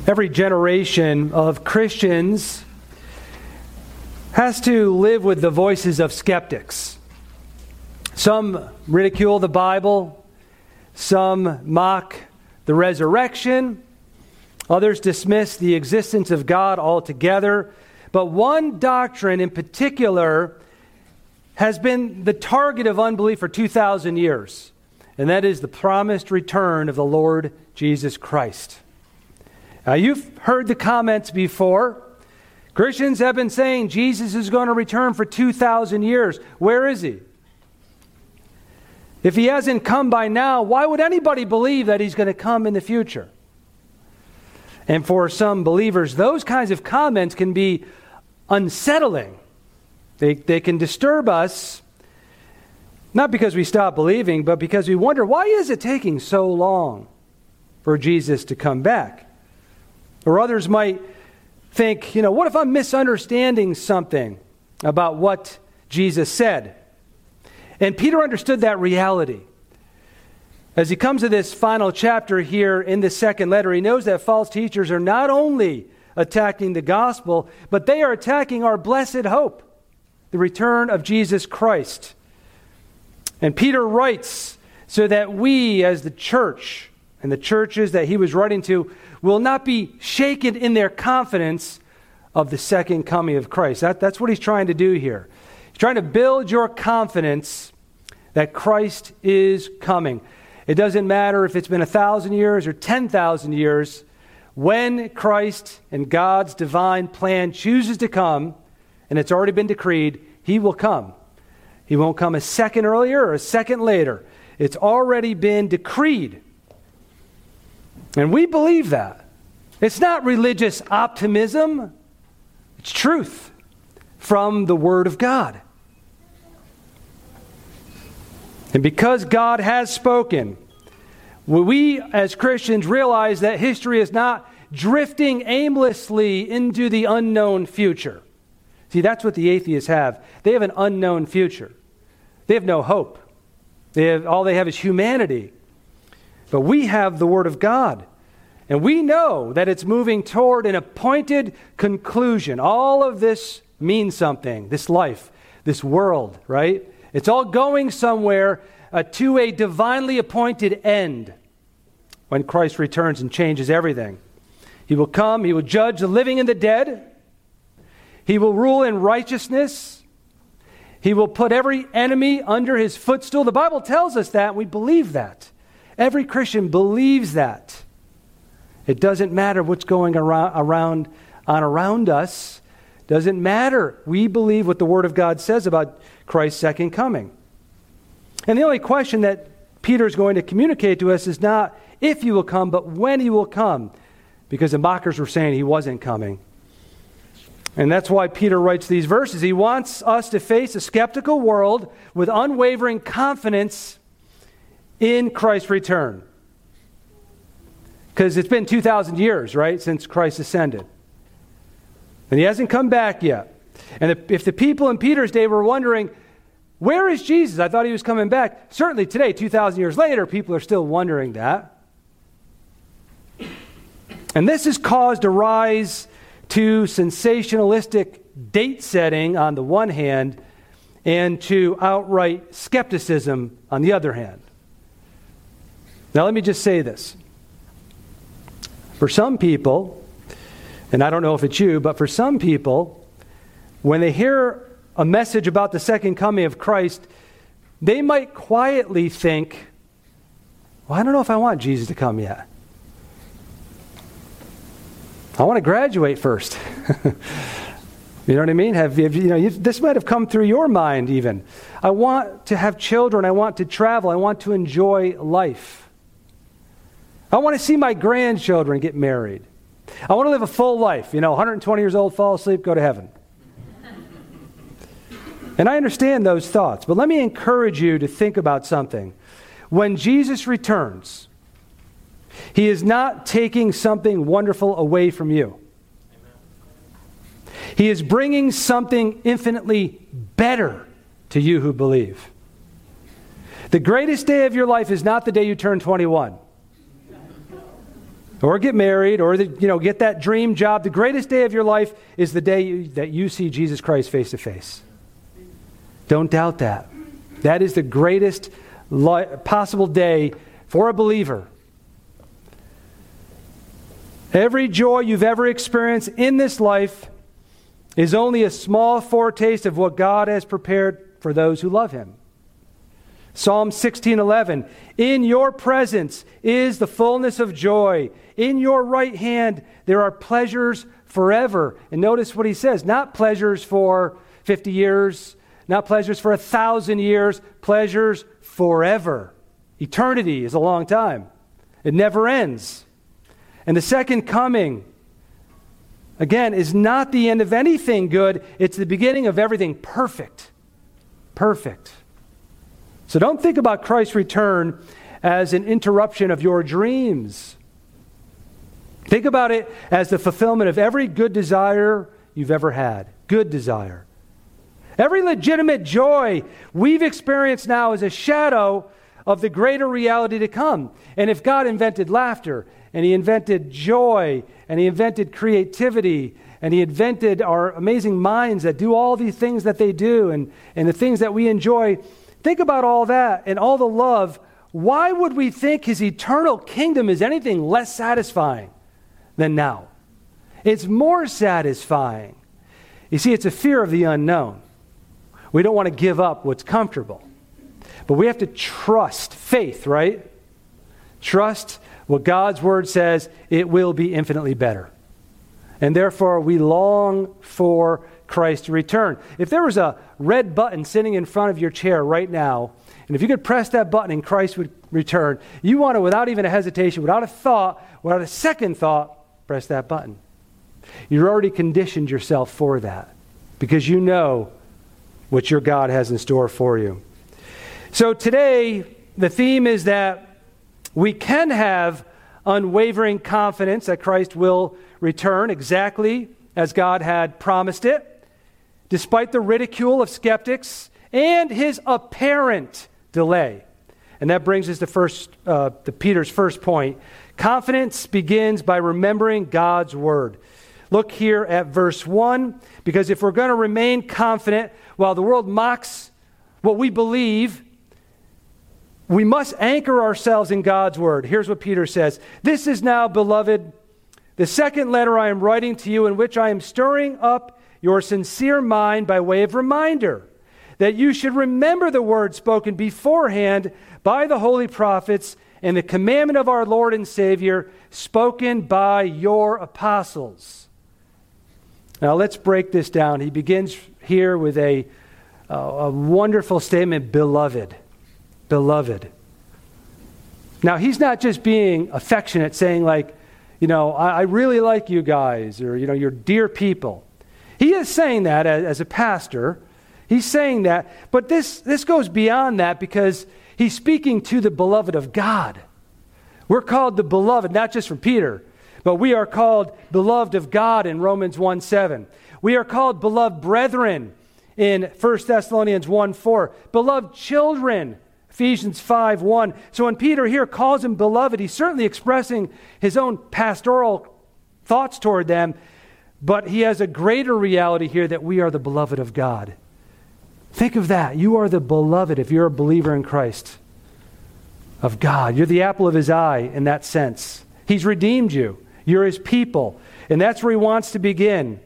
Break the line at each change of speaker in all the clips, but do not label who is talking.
Every generation of Christians has to live with the voices of skeptics. Some ridicule the Bible, some mock the resurrection, others dismiss the existence of God altogether. But one doctrine in particular has been the target of unbelief for 2,000 years, and that is the promised return of the Lord Jesus Christ. Now, you've heard the comments before. Christians have been saying Jesus is going to return for 2,000 years. Where is he? If he hasn't come by now, why would anybody believe that he's going to come in the future? And for some believers, those kinds of comments can be unsettling. They can disturb us, not because we stop believing, but because we wonder, why is it taking so long for Jesus to come back? Or others might think, what if I'm misunderstanding something about what Jesus said? And Peter understood that reality. As he comes to this final chapter here in the second letter, he knows that false teachers are not only attacking the gospel, but they are attacking our blessed hope, the return of Jesus Christ. And Peter writes so that we as the church and the churches that he was writing to will not be shaken in their confidence of the second coming of Christ. That's what he's trying to do here. He's trying to build your confidence that Christ is coming. It doesn't matter if it's been 1,000 years or 10,000 years. When Christ and God's divine plan chooses to come, and it's already been decreed, he will come. He won't come a second earlier or a second later. It's already been decreed. And we believe that. It's not religious optimism. It's truth from the Word of God. And because God has spoken, we as Christians realize that history is not drifting aimlessly into the unknown future. See, that's what the atheists have. They have an unknown future. They have no hope. All they have is humanity. But we have the Word of God. And we know that it's moving toward an appointed conclusion. All of this means something. This life, this world, right? It's all going somewhere to a divinely appointed end when Christ returns and changes everything. He will come. He will judge the living and the dead. He will rule in righteousness. He will put every enemy under his footstool. The Bible tells us that, and we believe that. Every Christian believes that. It doesn't matter what's going around us. Doesn't matter. We believe what the Word of God says about Christ's second coming. And the only question that Peter is going to communicate to us is not if he will come, but when he will come. Because the mockers were saying he wasn't coming. And that's why Peter writes these verses. He wants us to face a skeptical world with unwavering confidence in Christ's return. Because it's been 2,000 years, right, since Christ ascended. And he hasn't come back yet. And if the people in Peter's day were wondering, where is Jesus? I thought he was coming back. Certainly today, 2,000 years later, people are still wondering that. And this has caused a rise to sensationalistic date setting on the one hand and to outright skepticism on the other hand. Now let me just say this. For some people, and I don't know if it's you, but for some people, when they hear a message about the second coming of Christ, they might quietly think, well, I don't know if I want Jesus to come yet. I want to graduate first. You know what I mean? This might have come through your mind even. I want to have children. I want to travel. I want to enjoy life. I want to see my grandchildren get married. I want to live a full life. 120 years old, fall asleep, go to heaven. And I understand those thoughts, but let me encourage you to think about something. When Jesus returns, he is not taking something wonderful away from you. He is bringing something infinitely better to you who believe. The greatest day of your life is not the day you turn 21. or get married, or get that dream job. The greatest day of your life is the day that you see Jesus Christ face to face. Don't doubt that. That is the greatest possible day for a believer. Every joy you've ever experienced in this life is only a small foretaste of what God has prepared for those who love Him. Psalm 16:11, in your presence is the fullness of joy. In your right hand there are pleasures forever. And notice what he says, not pleasures for 50 years, not pleasures for 1,000 years, pleasures forever. Eternity is a long time. It never ends. And the second coming, again, is not the end of anything good. It's the beginning of everything perfect. Perfect. So don't think about Christ's return as an interruption of your dreams. Think about it as the fulfillment of every good desire you've ever had. Good desire. Every legitimate joy we've experienced now is a shadow of the greater reality to come. And if God invented laughter, and He invented joy, and He invented creativity, and He invented our amazing minds that do all these things that they do, and the things that we enjoy, think about all that and all the love. Why would we think His eternal kingdom is anything less satisfying than now? It's more satisfying. You see, it's a fear of the unknown. We don't want to give up what's comfortable. But we have to trust faith, right? Trust what God's Word says, it will be infinitely better. And therefore, we long for Christ to return. If there was a red button sitting in front of your chair right now, and if you could press that button and Christ would return, you want to, without even a hesitation, without a thought, without a second thought, press that button. You've already conditioned yourself for that because you know what your God has in store for you. So today, the theme is that we can have unwavering confidence that Christ will return exactly as God had promised it, despite the ridicule of skeptics and His apparent delay. And that brings us to Peter's first point. Confidence begins by remembering God's Word. Look here at verse 1, because if we're going to remain confident while the world mocks what we believe, we must anchor ourselves in God's Word. Here's what Peter says. This is now, beloved, the second letter I am writing to you, in which I am stirring up your sincere mind by way of reminder, that you should remember the word spoken beforehand by the holy prophets and the commandment of our Lord and Savior spoken by your apostles. Now let's break this down. He begins here with a wonderful statement, beloved. Beloved. Now, he's not just being affectionate, saying like, I really like you guys, or, you're dear people. He is saying that as a pastor. He's saying that, but this goes beyond that because he's speaking to the beloved of God. We're called the beloved, not just from Peter, but we are called beloved of God in Romans 1:7. We are called beloved brethren in 1 Thessalonians 1:4. Beloved children, Ephesians 5:1. So when Peter here calls them beloved, he's certainly expressing his own pastoral thoughts toward them, but he has a greater reality here that we are the beloved of God. Think of that. You are the beloved if you're a believer in Christ, of God. You're the apple of His eye in that sense. He's redeemed you. You're His people. And that's where He wants to begin.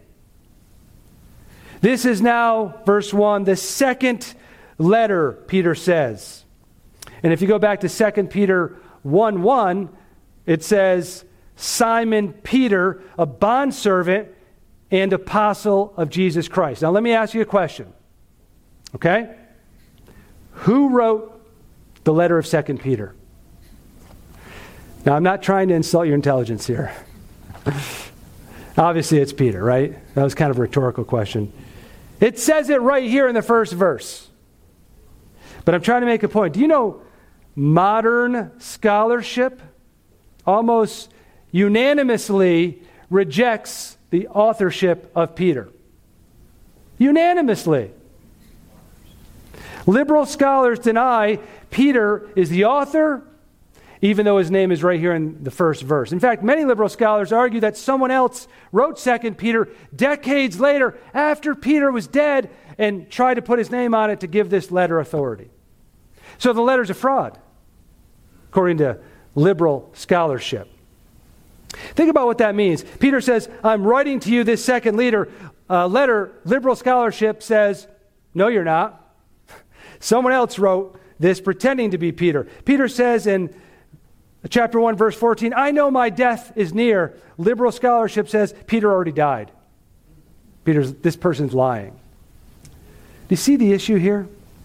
This is now, verse 1, the second letter, Peter says. And if you go back to 2 Peter 1:1, it says, Simon Peter, a bondservant and apostle of Jesus Christ. Now let me ask you a question. Okay? Who wrote the letter of 2 Peter? Now I'm not trying to insult your intelligence here. Obviously it's Peter, right? That was kind of a rhetorical question. It says it right here in the first verse. But I'm trying to make a point. Do you know modern scholarship almost unanimously rejects the authorship of Peter? Unanimously. Liberal scholars deny Peter is the author even though his name is right here in the first verse. In fact, many liberal scholars argue that someone else wrote 2 Peter decades later after Peter was dead and tried to put his name on it to give this letter authority. So the letter's a fraud, according to liberal scholarship. Think about what that means. Peter says, I'm writing to you this second letter. Liberal scholarship says, no, you're not. Someone else wrote this pretending to be Peter. Peter says in chapter 1, verse 14, I know my death is near. Liberal scholarship says Peter already died. This person's lying. Do you see the issue here?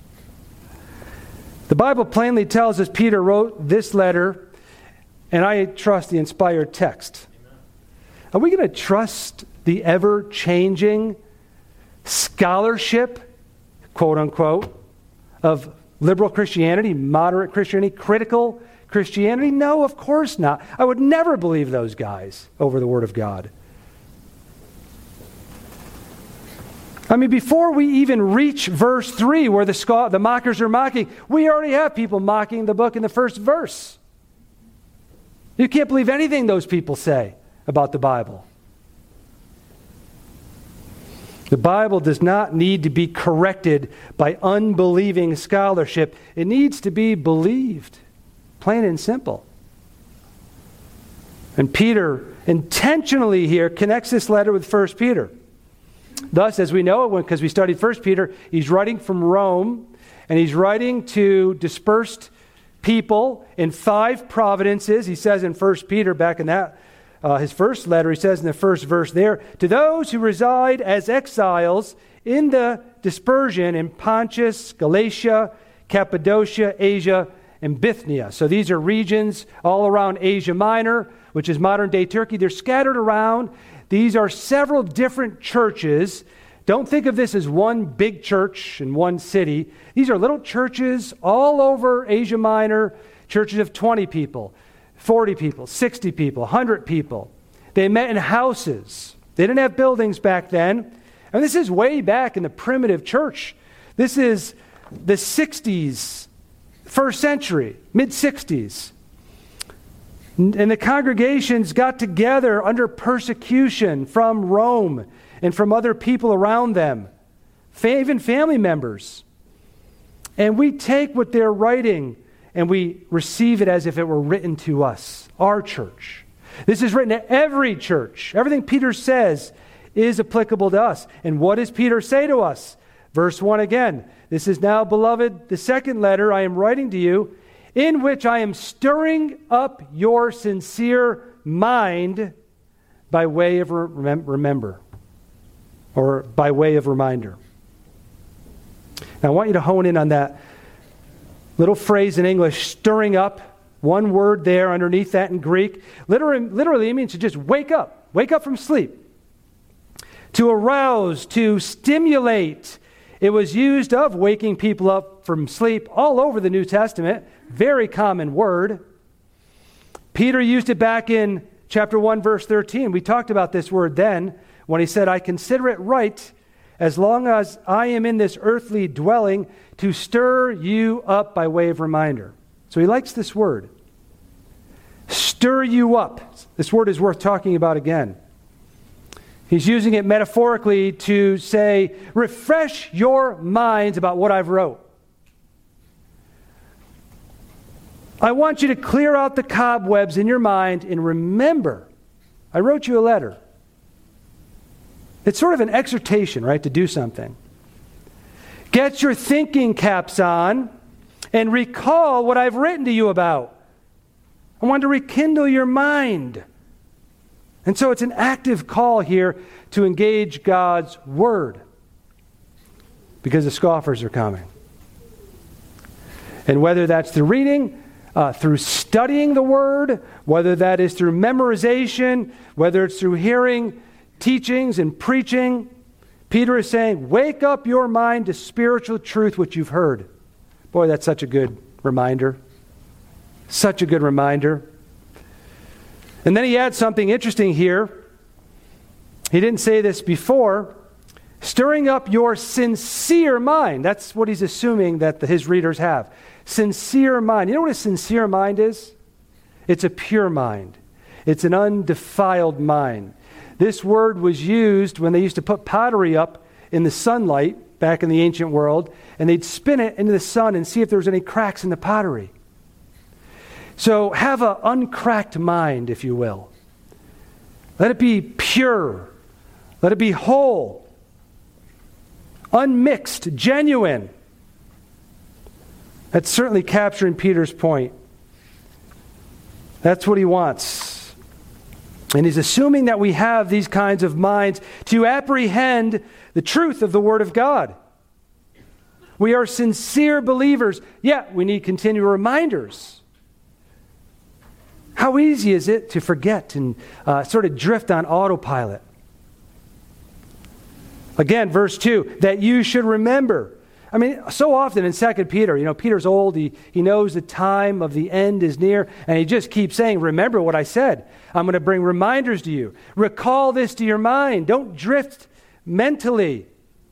The Bible plainly tells us Peter wrote this letter, and I trust the inspired text. Amen. Are we going to trust the ever-changing scholarship, quote unquote, of liberal Christianity, moderate Christianity, critical Christianity? No, of course not. I would never believe those guys over the Word of God. I mean, before we even reach verse 3 where the mockers are mocking, we already have people mocking the book in the first verse. You can't believe anything those people say about the Bible. The Bible does not need to be corrected by unbelieving scholarship. It needs to be believed, plain and simple. And Peter intentionally here connects this letter with 1 Peter. Thus, as we know, because we studied 1 Peter, he's writing from Rome, and he's writing to dispersed people in 5 providences. He says in 1 Peter, back in that his first letter, he says in the first verse there, to those who reside as exiles in the dispersion in Pontus, Galatia, Cappadocia, Asia, and Bithynia. So these are regions all around Asia Minor, which is modern-day Turkey. They're scattered around. These are several different churches. Don't think of this as one big church in one city. These are little churches all over Asia Minor, churches of 20 people, 40 people, 60 people, 100 people. They met in houses. They didn't have buildings back then. And this is way back in the primitive church. This is the 60s, first century, mid-60s. And the congregations got together under persecution from Rome and from other people around them, even family members. And we take what they're writing and we receive it as if it were written to us, our church. This is written to every church. Everything Peter says is applicable to us. And what does Peter say to us? Verse 1 again. This is now, beloved, the second letter I am writing to you, in which I am stirring up your sincere mind by way of remember, or by way of reminder. Now I want you to hone in on that little phrase in English, stirring up. One word there underneath that in Greek. Literally it means to just wake up from sleep. To arouse, to stimulate. It was used of waking people up from sleep all over the New Testament. Very common word. Peter used it back in chapter 1, verse 13. We talked about this word then when he said, I consider it right, as long as I am in this earthly dwelling, to stir you up by way of reminder. So he likes this word. Stir you up. This word is worth talking about again. He's using it metaphorically to say, refresh your minds about what I've wrote. I want you to clear out the cobwebs in your mind and remember, I wrote you a letter. It's sort of an exhortation, right, to do something. Get your thinking caps on and recall what I've written to you about. I want to rekindle your mind. And so it's an active call here to engage God's Word, because the scoffers are coming. And whether that's through reading, through studying the Word, whether that is through memorization, whether it's through hearing teachings and preaching, Peter is saying, wake up your mind to spiritual truth which you've heard. Boy, that's such a good reminder. Such a good reminder. And then he adds something interesting here. He didn't say this before. Stirring up your sincere mind. That's what he's assuming that his readers have. Sincere mind. You know what a sincere mind is? It's a pure mind. It's an undefiled mind. This word was used when they used to put pottery up in the sunlight back in the ancient world, and they'd spin it into the sun and see if there was any cracks in the pottery. So have an uncracked mind, if you will. Let it be pure. Let it be whole, unmixed, genuine. That's certainly capturing Peter's point. That's what he wants. And he's assuming that we have these kinds of minds to apprehend the truth of the Word of God. We are sincere believers, yet we need continual reminders. How easy is it to forget and sort of drift on autopilot? Again, verse 2, that you should remember. I mean, so often in 2 Peter, Peter's old, he knows the time of the end is near, and he just keeps saying, remember what I said. I'm going to bring reminders to you. Recall this to your mind. Don't drift mentally.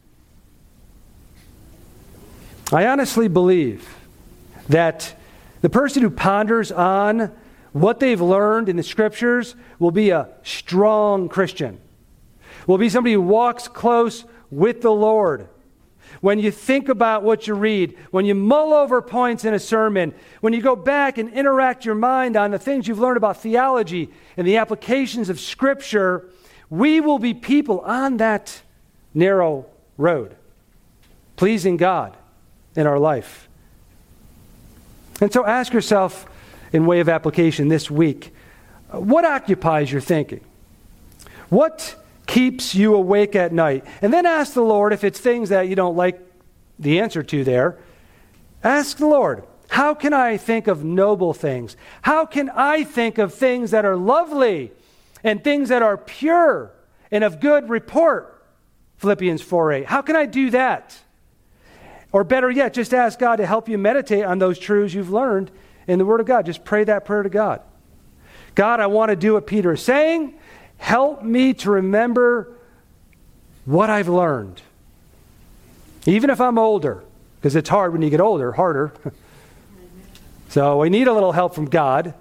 I honestly believe that the person who ponders on what they've learned in the Scriptures will be a strong Christian. Will be somebody who walks close with the Lord. When you think about what you read, when you mull over points in a sermon, when you go back and interact your mind on the things you've learned about theology and the applications of Scripture, we will be people on that narrow road, pleasing God in our life. And so ask yourself, in way of application this week, what occupies your thinking? What keeps you awake at night? And then ask the Lord, if it's things that you don't like the answer to there, ask the Lord, how can I think of noble things? How can I think of things that are lovely and things that are pure and of good report? Philippians 4:8. How can I do that? Or better yet, just ask God to help you meditate on those truths you've learned in the Word of God. Just pray that prayer to God. God, I want to do what Peter is saying. Help me to remember what I've learned. Even if I'm older, because it's hard when you get older, harder. So we need a little help from God.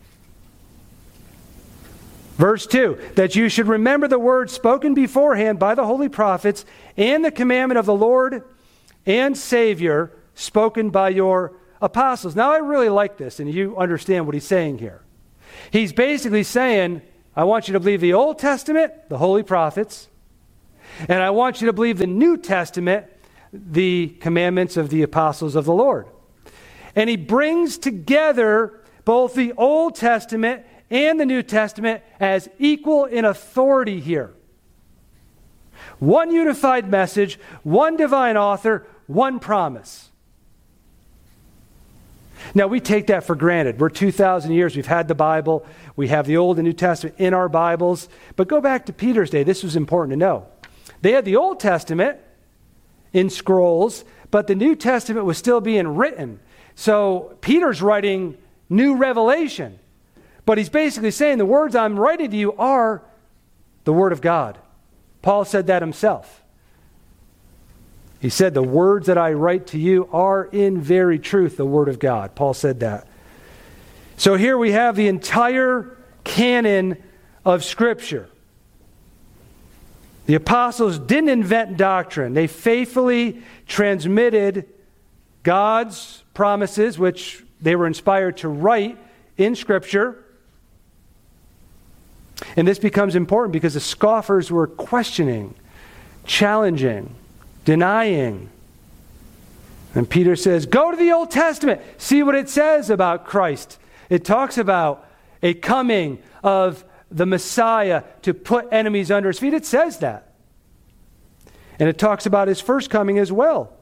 Verse 2, that you should remember the words spoken beforehand by the holy prophets and the commandment of the Lord and Savior spoken by your apostles. Now I really like this, and you understand what he's saying here. He's basically saying, I want you to believe the Old Testament, the holy prophets, and I want you to believe the New Testament, the commandments of the apostles of the Lord. And he brings together both the Old Testament and the New Testament as equal in authority here. One unified message, one divine author, one promise. Now, we take that for granted. We're 2,000 years. We've had the Bible. We have the Old and New Testament in our Bibles. But go back to Peter's day. This was important to know. They had the Old Testament in scrolls, but the New Testament was still being written. So Peter's writing new revelation. But he's basically saying the words I'm writing to you are the Word of God. Paul said that himself. He said, the words that I write to you are in very truth the Word of God. Paul said that. So here we have the entire canon of Scripture. The apostles didn't invent doctrine. They faithfully transmitted God's promises, which they were inspired to write in Scripture. And this becomes important because the scoffers were questioning, challenging, denying. And Peter says, go to the Old Testament. See what it says about Christ. It talks about a coming of the Messiah to put enemies under his feet. It says that. And it talks about his first coming as well.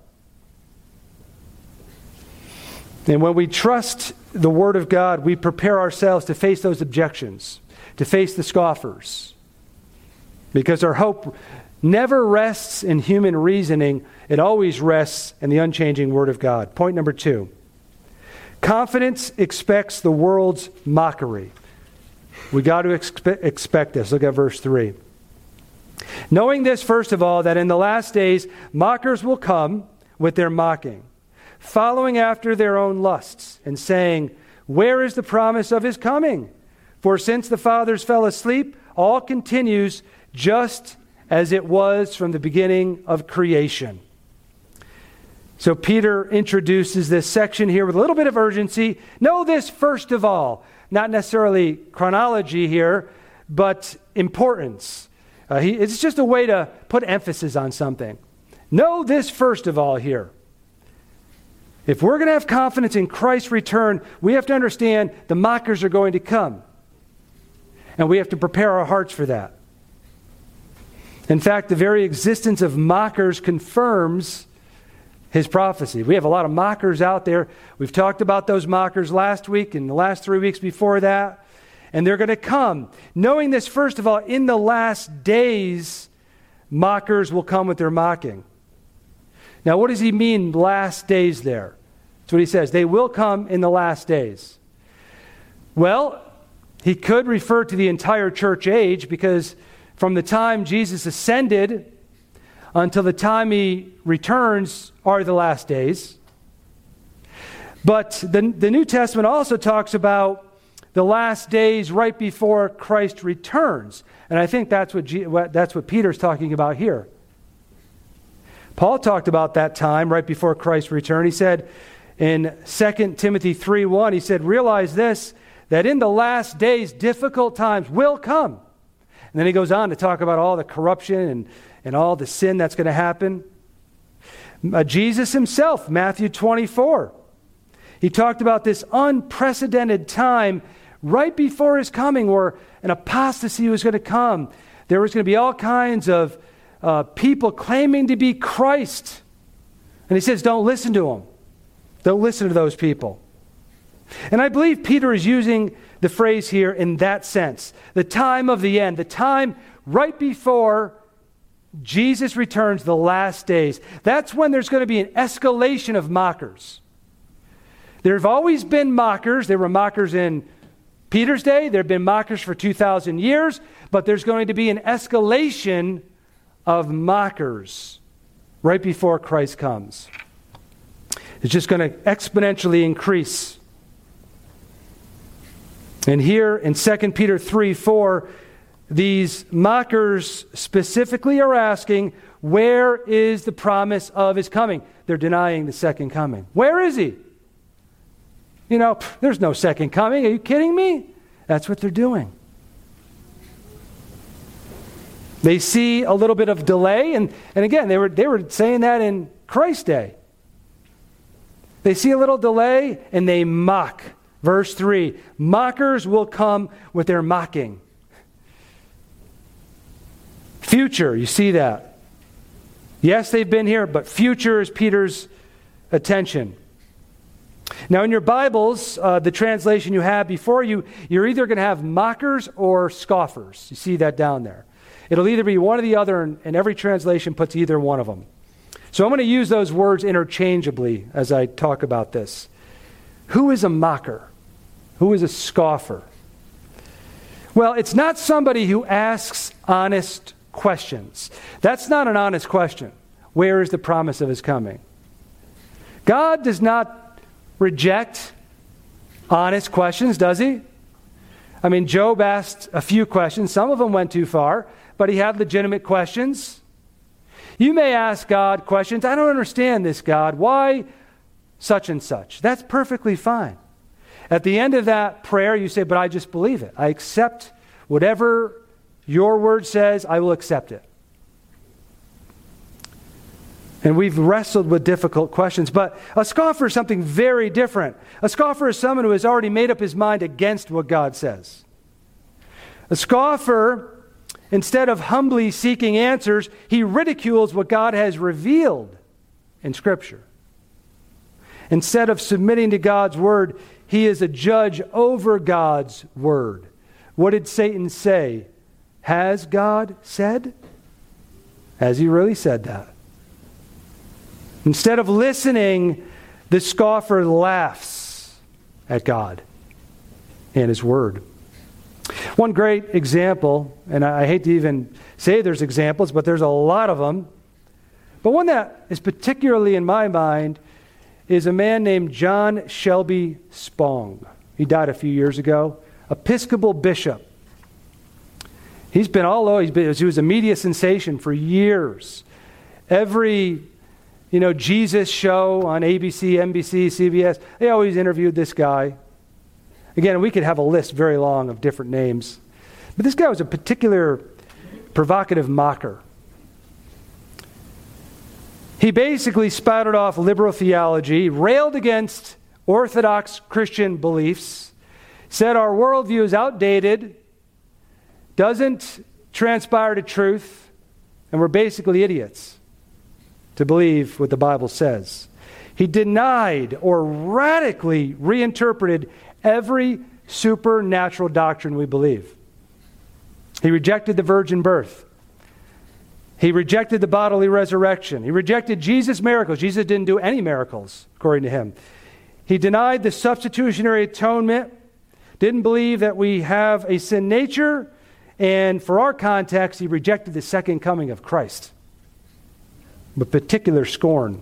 And when we trust the Word of God, we prepare ourselves to face those objections, to face the scoffers. Because our hope never rests in human reasoning. It always rests in the unchanging Word of God. Point number 2. Confidence expects the world's mockery. We got to expect this. Look at verse 3. Knowing this, first of all, that in the last days mockers will come with their mocking, following after their own lusts, and saying, where is the promise of his coming? For since the fathers fell asleep, all continues just as it was from the beginning of creation. So Peter introduces this section here with a little bit of urgency. Know this first of all, not necessarily chronology here, but importance. It's just a way to put emphasis on something. Know this first of all here. If we're going to have confidence in Christ's return, we have to understand the mockers are going to come. And we have to prepare our hearts for that. In fact, the very existence of mockers confirms his prophecy. We have a lot of mockers out there. We've talked about those mockers last week and the last 3 weeks before that. And they're going to come. Knowing this, first of all, in the last days, mockers will come with their mocking. Now, what does he mean, last days there? That's what he says. They will come in the last days. Well, he could refer to the entire church age, because from the time Jesus ascended until the time he returns are the last days. But the New Testament also talks about the last days right before Christ returns. And I think that's what Peter's talking about here. Paul talked about that time right before Christ's return. He said in 2 Timothy 3:1, he said, realize this, that in the last days difficult times will come. And then he goes on to talk about all the corruption and all the sin that's going to happen. Jesus himself, Matthew 24, he talked about this unprecedented time right before his coming, where an apostasy was going to come. There was going to be all kinds of people claiming to be Christ. And he says, don't listen to them. Don't listen to those people. And I believe Peter is using the phrase here in that sense. The time of the end, the time right before Jesus returns, the last days. That's when there's going to be an escalation of mockers. There have always been mockers. There were mockers in Peter's day. There have been mockers for 2,000 years. But there's going to be an escalation of mockers right before Christ comes. It's just going to exponentially increase. And here in 2 Peter 3:4, these mockers specifically are asking, where is the promise of his coming? They're denying the second coming. Where is he? There's no second coming. Are you kidding me? That's what they're doing. They see a little bit of delay, and again, they were saying that in Christ's day. They see a little delay, and they mock. Verse 3, mockers will come with their mocking. Future, you see that. Yes, they've been here, but future is Peter's attention. Now, in your Bibles, the translation you have before you, you're either going to have mockers or scoffers. You see that down there. It'll either be one or the other, and every translation puts either one of them. So I'm going to use those words interchangeably as I talk about this. Who is a mocker? Who is a scoffer? Well, it's not somebody who asks honest questions. That's not an honest question. Where is the promise of his coming? God does not reject honest questions, does he? I mean, Job asked a few questions. Some of them went too far, but he had legitimate questions. You may ask God questions. I don't understand this, God. Why such and such? That's perfectly fine. At the end of that prayer, you say, but I just believe it. I accept whatever your word says, I will accept it. And we've wrestled with difficult questions. But a scoffer is something very different. A scoffer is someone who has already made up his mind against what God says. A scoffer, instead of humbly seeking answers, he ridicules what God has revealed in Scripture. Instead of submitting to God's word, he is a judge over God's word. What did Satan say? Has God said? Has he really said that? Instead of listening, the scoffer laughs at God and his word. One great example, and I hate to even say there's examples, but there's a lot of them. But one that is particularly in my mind is a man named John Shelby Spong. He died a few years ago. Episcopal bishop. He's been all over. He was a media sensation for years. Every, Jesus show on ABC, NBC, CBS, they always interviewed this guy. Again, we could have a list very long of different names. But this guy was a particular provocative mocker. He basically spouted off liberal theology, railed against Orthodox Christian beliefs, said our worldview is outdated, doesn't transpire to truth, and we're basically idiots to believe what the Bible says. He denied or radically reinterpreted every supernatural doctrine we believe. He rejected the virgin birth. He rejected the bodily resurrection. He rejected Jesus' miracles. Jesus didn't do any miracles, according to him. He denied the substitutionary atonement, didn't believe that we have a sin nature, and for our context, he rejected the second coming of Christ with particular scorn.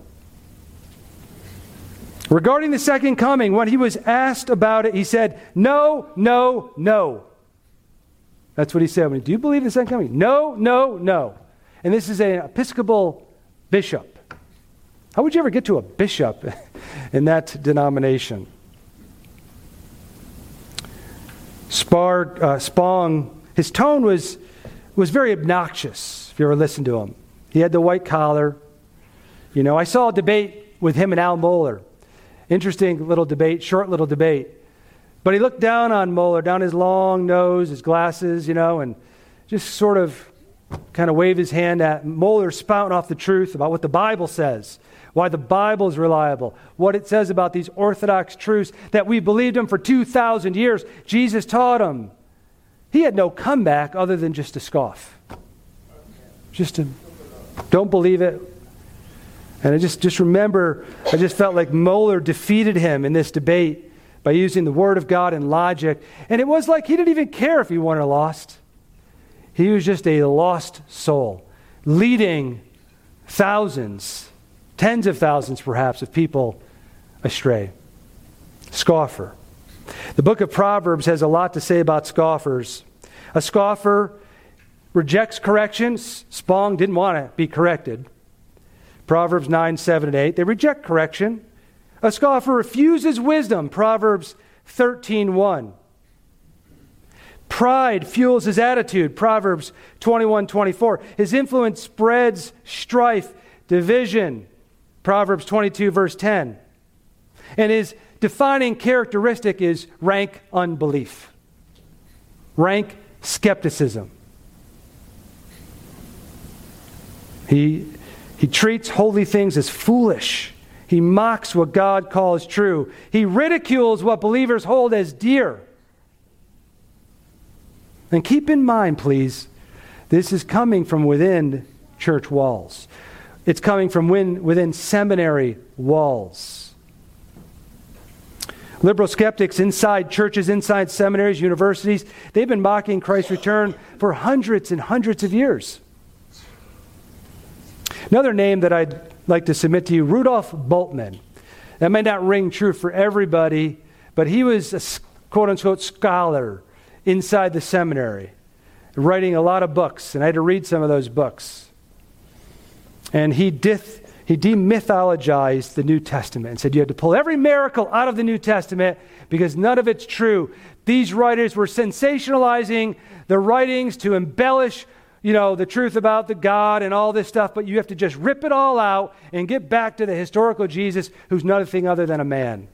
Regarding the second coming, when he was asked about it, he said, no, no, no. That's what he said. Do you believe in the second coming? No, no, no. And this is an Episcopal bishop. How would you ever get to a bishop in that denomination? Spong, his tone was very obnoxious, if you ever listened to him. He had the white collar. I saw a debate with him and Al Mohler. Interesting little debate, short little debate. But he looked down on Mohler, down his long nose, his glasses, and just sort of kind of waved his hand at Mohler, spouting off the truth about what the Bible says, why the Bible is reliable, what it says about these orthodox truths that we believed them for 2,000 years. Jesus taught them. He had no comeback other than just to scoff. Just to, don't believe it. And I just remember, I just felt like Mohler defeated him in this debate by using the Word of God and logic. And it was like he didn't even care if he won or lost. He was just a lost soul, leading thousands, tens of thousands perhaps, of people astray. Scoffer. The book of Proverbs has a lot to say about scoffers. A scoffer rejects correction. Spong didn't want to be corrected. Proverbs 9, 7, and 8. They reject correction. A scoffer refuses wisdom. Proverbs 13, 1. Pride fuels his attitude. Proverbs 21, 24. His influence spreads strife, division. Proverbs 22, verse 10. And his defining characteristic is rank unbelief. Rank skepticism. He treats holy things as foolish. He mocks what God calls true. He ridicules what believers hold as dear. And keep in mind, please, this is coming from within church walls. It's coming from within seminary walls. Liberal skeptics inside churches, inside seminaries, universities, they've been mocking Christ's return for hundreds and hundreds of years. Another name that I'd like to submit to you, Rudolf Bultmann. That may not ring true for everybody, but he was a quote-unquote scholar inside the seminary, writing a lot of books, and I had to read some of those books. And he demythologized the New Testament and said you had to pull every miracle out of the New Testament because none of it's true. These writers were sensationalizing the writings to embellish the truth about the God and all this stuff, but you have to just rip it all out and get back to the historical Jesus who's nothing other than a man.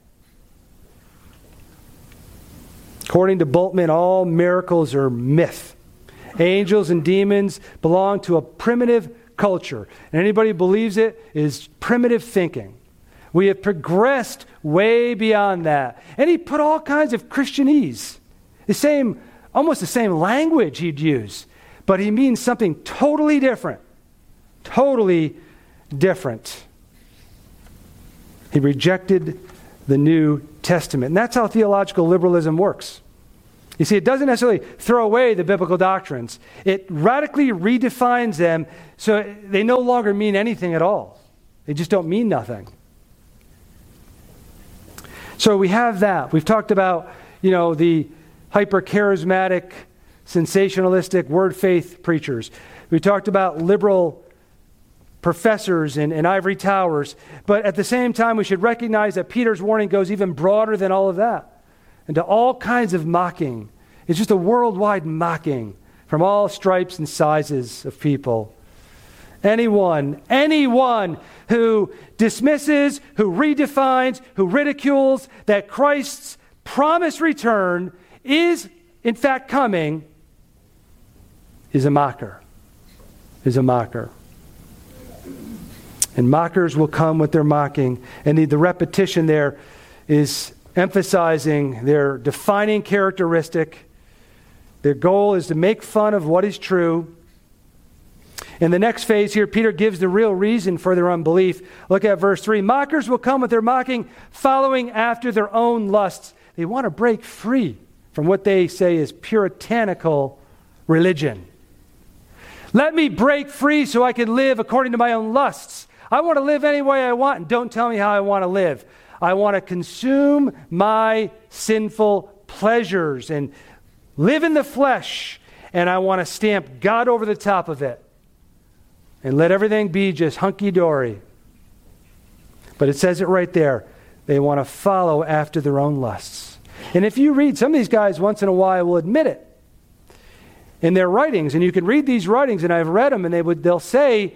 According to Bultmann, all miracles are myth. Angels and demons belong to a primitive culture, and anybody who believes it is primitive thinking. We have progressed way beyond that. And he put all kinds of Christianese, almost the same language he'd use. But he means something totally different. Totally different. He rejected the New Testament. And that's how theological liberalism works. You see, it doesn't necessarily throw away the biblical doctrines. It radically redefines them so they no longer mean anything at all. They just don't mean nothing. So we have that. We've talked about, the hyper-charismatic, sensationalistic, word faith preachers. We talked about liberal professors in ivory towers. But at the same time, we should recognize that Peter's warning goes even broader than all of that. And to all kinds of mocking. It's just a worldwide mocking from all stripes and sizes of people. Anyone who dismisses, who redefines, who ridicules that Christ's promised return is in fact coming is a mocker. Is a mocker. And mockers will come with their mocking. And the repetition there is emphasizing their defining characteristic. Their goal is to make fun of what is true. In the next phase here, Peter gives the real reason for their unbelief. Look at verse 3. Mockers will come with their mocking, following after their own lusts. They want to break free from what they say is puritanical religion. Let me break free so I can live according to my own lusts. I want to live any way I want, and don't tell me how I want to live. I want to consume my sinful pleasures and live in the flesh, and I want to stamp God over the top of it and let everything be just hunky-dory. But it says it right there. They want to follow after their own lusts. And if you read, some of these guys once in a while will admit it in their writings, and you can read these writings, and I've read them, and they'll say,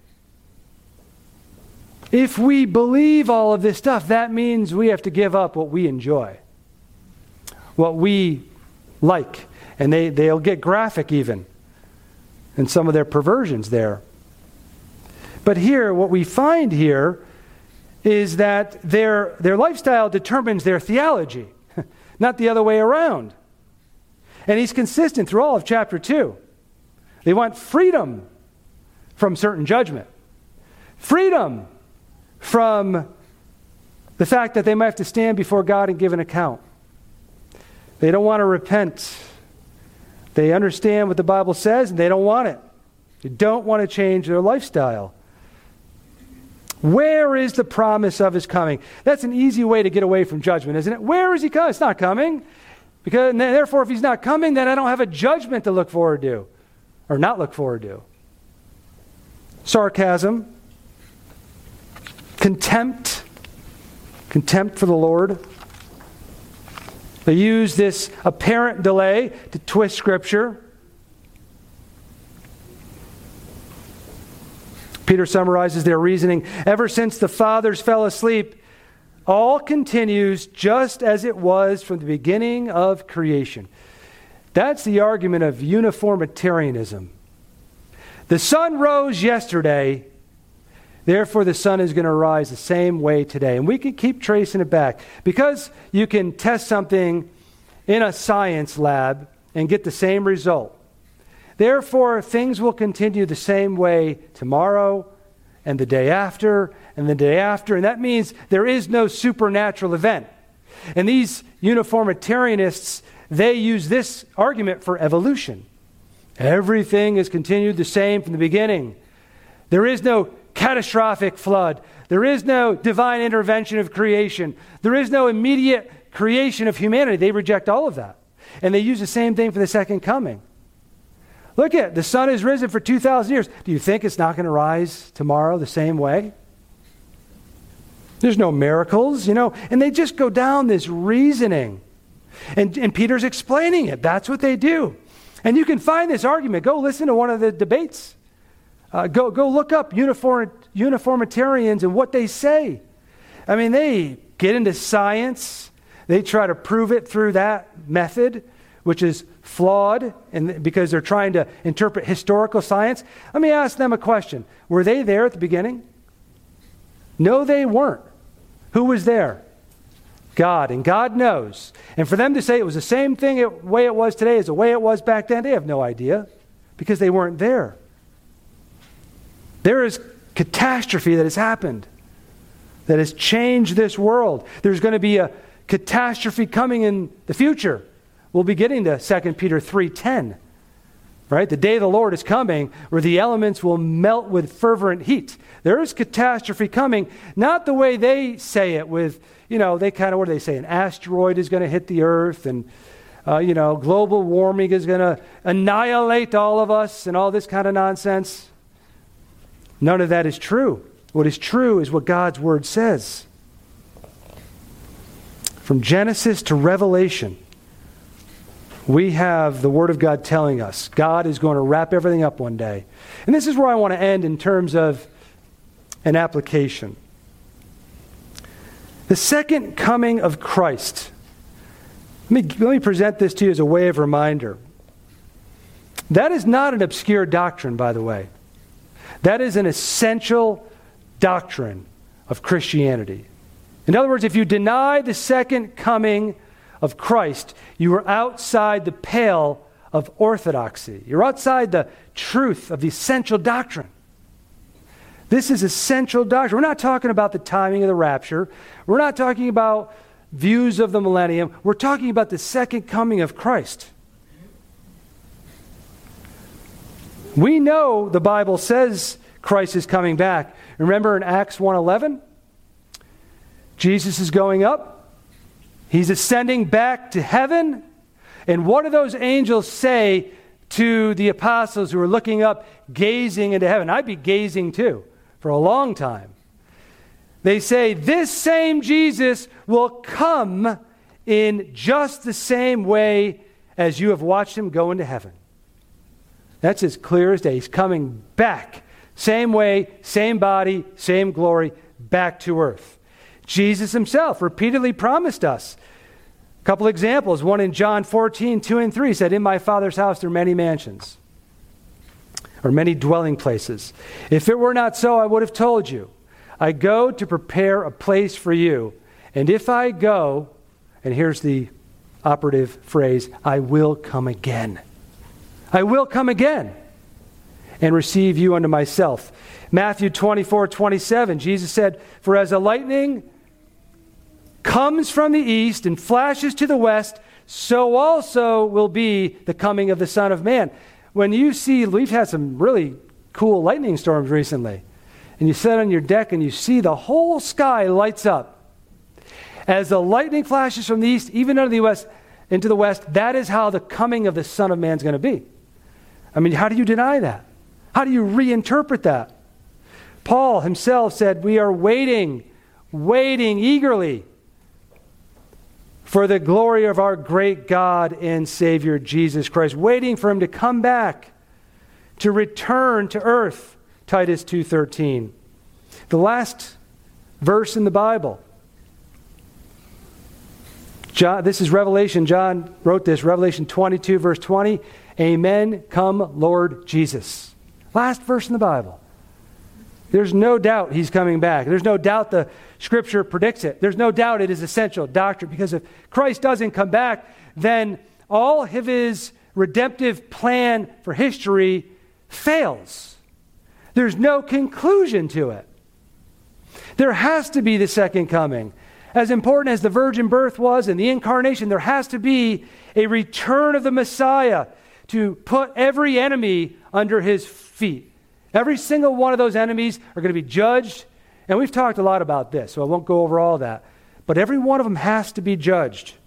if we believe all of this stuff, that means we have to give up what we enjoy, what we like. And they'll get graphic even in some of their perversions there. But here, what we find here is that their lifestyle determines their theology, not the other way around. And he's consistent through all of chapter 2. They want freedom from certain judgment. Freedom from the fact that they might have to stand before God and give an account. They don't want to repent. They understand what the Bible says, and they don't want it. They don't want to change their lifestyle. Where is the promise of his coming? That's an easy way to get away from judgment, isn't it? Where is he coming? It's not coming. Because therefore, if he's not coming, then I don't have a judgment to look forward to, or not look forward to. Sarcasm. Contempt for the Lord. They use this apparent delay to twist Scripture. Peter summarizes their reasoning. Ever since the fathers fell asleep, all continues just as it was from the beginning of creation. That's the argument of uniformitarianism. The sun rose yesterday, therefore the sun is going to rise the same way today. And we can keep tracing it back. Because you can test something in a science lab and get the same result. Therefore, things will continue the same way tomorrow and the day after and the day after. And that means there is no supernatural event. And these uniformitarianists, they use this argument for evolution. Everything is continued the same from the beginning. There is no catastrophic flood. There is no divine intervention of creation. There is no immediate creation of humanity. They reject all of that. And they use the same thing for the second coming. Look at it. The sun has risen for 2,000 years. Do you think it's not going to rise tomorrow the same way? There's no miracles, and they just go down this reasoning. And Peter's explaining it. That's what they do. And you can find this argument. Go listen to one of the debates. Go look up uniformitarians and what they say. I mean, they get into science. They try to prove it through that method, which is flawed, and because they're trying to interpret historical science. Let me ask them a question. Were they there at the beginning? No, they weren't. Who was there? God, and God knows. And for them to say it was the same thing, the way it was today as the way it was back then, they have no idea because they weren't there. There is catastrophe that has happened that has changed this world. There's going to be a catastrophe coming in the future. We'll be getting to 2 Peter 3:10. right? The day of the Lord is coming where the elements will melt with fervent heat. There is catastrophe coming, not the way they say it with, they kind of, what do they say? An asteroid is going to hit the earth and, global warming is going to annihilate all of us and all this kind of nonsense. None of that is true. What is true is what God's Word says. From Genesis to Revelation, we have the Word of God telling us God is going to wrap everything up one day. And this is where I want to end in terms of an application. The second coming of Christ. Let me present this to you as a way of reminder. That is not an obscure doctrine, by the way. That is an essential doctrine of Christianity. In other words, if you deny the second coming of Christ, you are outside the pale of orthodoxy. You're outside the truth of the essential doctrine. This is essential doctrine. We're not talking about the timing of the rapture. We're not talking about views of the millennium. We're talking about the second coming of Christ. We know the Bible says Christ is coming back. Remember in Acts 1:11? Jesus is going up. He's ascending back to heaven. And what do those angels say to the apostles who are looking up, gazing into heaven? I'd be gazing too for a long time. They say, this same Jesus will come in just the same way as you have watched him go into heaven. That's as clear as day. He's coming back. Same way, same body, same glory, back to earth. Jesus himself repeatedly promised us. A couple examples. One in John 14:2-3 said, in my Father's house there are many mansions, or many dwelling places. If it were not so, I would have told you. I go to prepare a place for you. And if I go, and here's the operative phrase, I will come again. I will come again and receive you unto myself. Matthew 24:27, Jesus said, for as a lightning comes from the east and flashes to the west, so also will be the coming of the Son of Man. When you see, we've had some really cool lightning storms recently, and you sit on your deck and you see the whole sky lights up. As the lightning flashes from the east, even into the west, that is how the coming of the Son of Man is going to be. I mean, how do you deny that? How do you reinterpret that? Paul himself said, we are waiting eagerly for the glory of our great God and Savior, Jesus Christ, waiting for him to come back, to return to earth. Titus 2:13. The last verse in the Bible. This is Revelation. John wrote this, Revelation 22, verse 20. Amen, come Lord Jesus. Last verse in the Bible. There's no doubt he's coming back. There's no doubt the Scripture predicts it. There's no doubt it is essential doctrine, because if Christ doesn't come back, then all of his redemptive plan for history fails. There's no conclusion to it. There has to be the second coming. As important as the virgin birth was and the incarnation, there has to be a return of the Messiah to put every enemy under his feet. Every single one of those enemies are going to be judged. And we've talked a lot about this, so I won't go over all that. But every one of them has to be judged.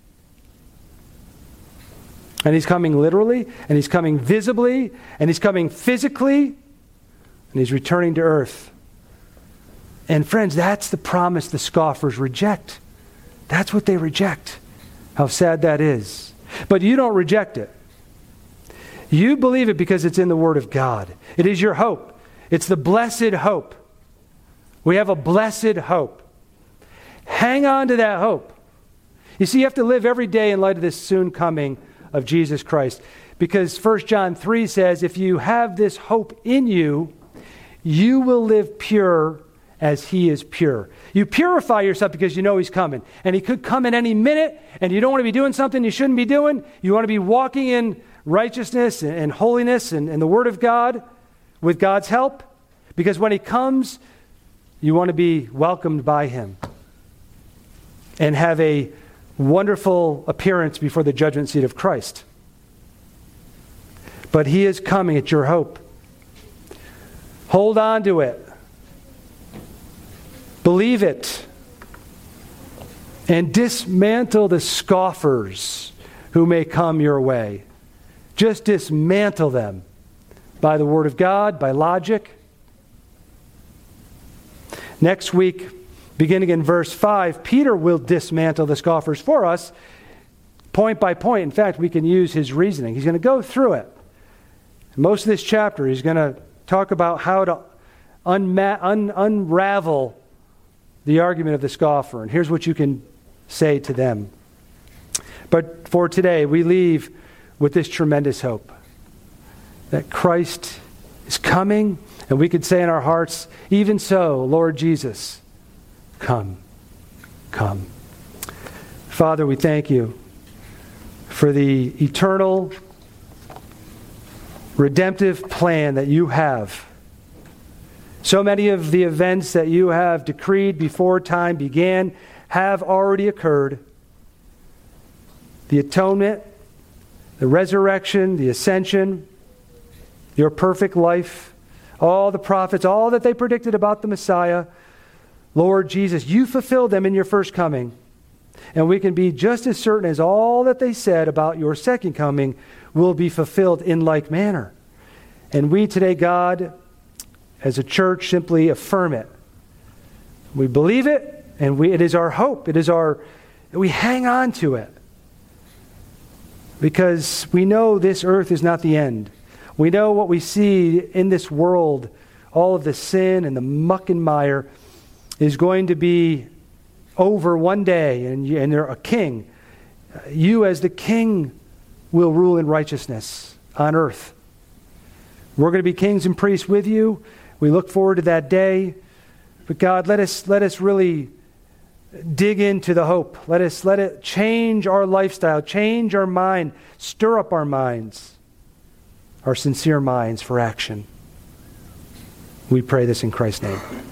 And he's coming literally, and he's coming visibly, and he's coming physically, and he's returning to earth. And friends, that's the promise the scoffers reject. That's what they reject. How sad that is. But you don't reject it. You believe it because it's in the Word of God. It is your hope. It's the blessed hope. We have a blessed hope. Hang on to that hope. You see, you have to live every day in light of this soon coming of Jesus Christ. Because 1 John 3 says, if you have this hope in you, you will live pure as he is pure. You purify yourself because you know he's coming. And he could come in any minute, and you don't want to be doing something you shouldn't be doing. You want to be walking in righteousness and holiness and the Word of God with God's help. Because when he comes, you want to be welcomed by him and have a wonderful appearance before the judgment seat of Christ. But He is coming. It's your hope. Hold on to it. Believe it. And dismantle the scoffers who may come your way. Just dismantle them by the Word of God, by logic. Next week, beginning in verse 5, Peter will dismantle the scoffers for us, point by point. In fact, we can use his reasoning. He's going to go through it. Most of this chapter, he's going to talk about how to unravel the argument of the scoffer. And here's what you can say to them. But for today, we leave with this tremendous hope that Christ is coming, and we could say in our hearts, even so, Lord Jesus, come, come. Father, we thank you for the eternal, redemptive plan that you have. So many of the events that you have decreed before time began have already occurred. The atonement, the resurrection, the ascension, your perfect life, all the prophets, all that they predicted about the Messiah, Lord Jesus, you fulfilled them in your first coming. And we can be just as certain as all that they said about your second coming will be fulfilled in like manner. And we today, God, as a church, simply affirm it. We believe it, and it is our hope. We hang on to it. Because we know this earth is not the end. We know what we see in this world, all of the sin and the muck and mire, is going to be over one day, and you're a king. You as the king will rule in righteousness on earth. We're going to be kings and priests with you. We look forward to that day. But God, let us really dig into the hope. Let it change our lifestyle, change our mind, stir up our minds, our sincere minds for action. We pray this in Christ's name.